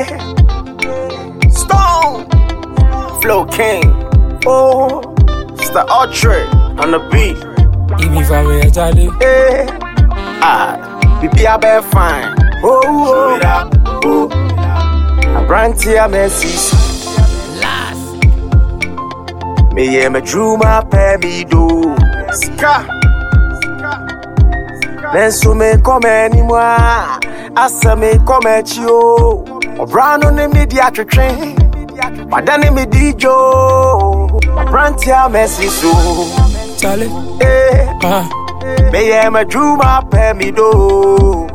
Stone, Flow King. Oh, it's the Ultra on the beat. Give me family, Charlie. Bibi abe fine. Oh, I brand here, Messi. Me ye me drew my baby do. Ska. Then so me come anymore. Asa me come at you. Brown on the media train. But then me dijo. Brand here, Messi so. Charlie. Me ye me drew my baby do.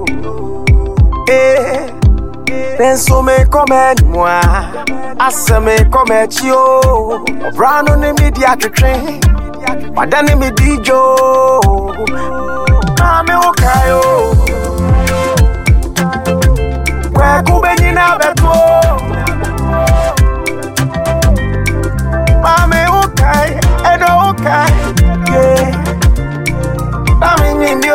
Then so me come anymore. Asa me come at you. Brown on the media train. But then me dijo. Mame okayo. Where kubeni na beto. Mame okay, edo okay. Yeah. Mame ninyo.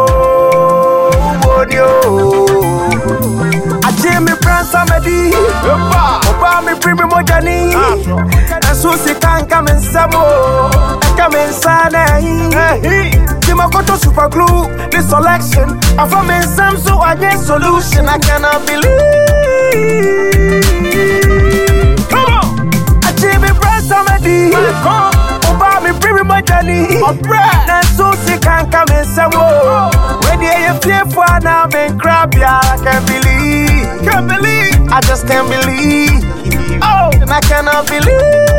Samedi, Opa me primi mojani, and Susi can come in Samo, come in Sana. Timakoto super glue, this selection. I found in some so I get solution. I cannot believe. Come on, I Jimmy Brand Samedi, Opa me primi mojani, and Susi can come in Samo. When you fear for now, man, crap, yeah, I can't believe. Can't believe, I just can't believe. Oh, and I cannot believe.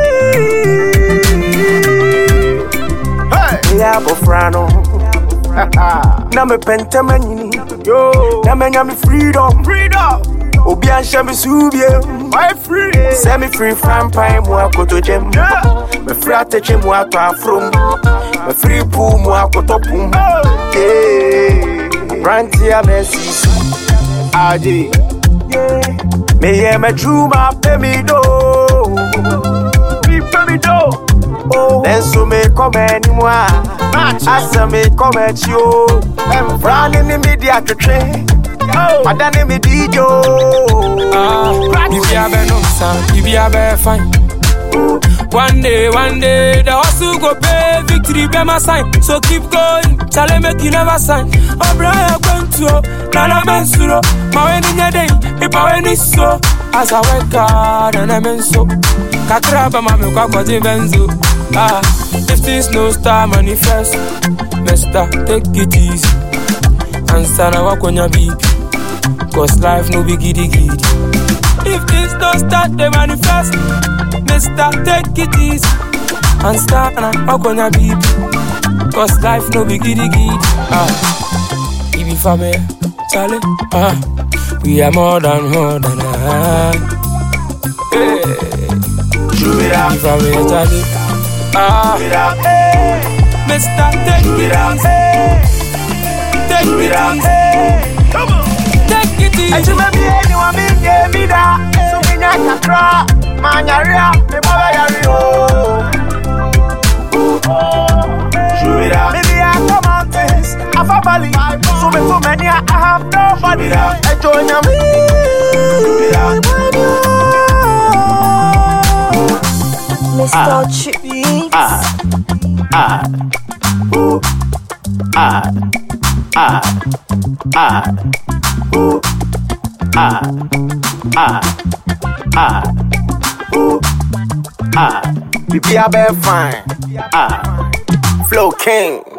Hey, yeah, Bofrano. Na me pentamani, yo. Na me nyami freedom. Obian shami subie. My free. Set me free from pine mo akoto jem. Me free ateche mo ato afrom. Me free pool mo akoto pum. Yeah, Brantia Messi. Aji. Me ye me drew my baby do. Baby do. Oh, then so me come anymore. Asa me come at you. I'm running the media to train. But then me dijo. If you have no son, if you have fine. One day, the hustle go pay, victory be my sign. So keep going, Charlie make you never sign. Obraya Quento, Nana Mensuro, my wedding day, if I win so. As I work hard and I'm in so. Kakraba mame kwa kwa benzo. If this no star manifest, Mister, take it easy. Answer na wakonya beat. Cause life no be giddy giddy. If this don't start the manifest, Mister, take it easy. And start na wakonya beat. Cause life no be giddy giddy. Ibi family, Charlie. We are more than Ibi family, Charlie. Mister, take it easy. Take it easy. Come on. Take it easy. And you may be anyone in me that. So we can cry. Man, you're me mother, maybe I come out this. I have a valley. So many I have nobody. I join Mr. Chips. Bibi abe fine. Flow King.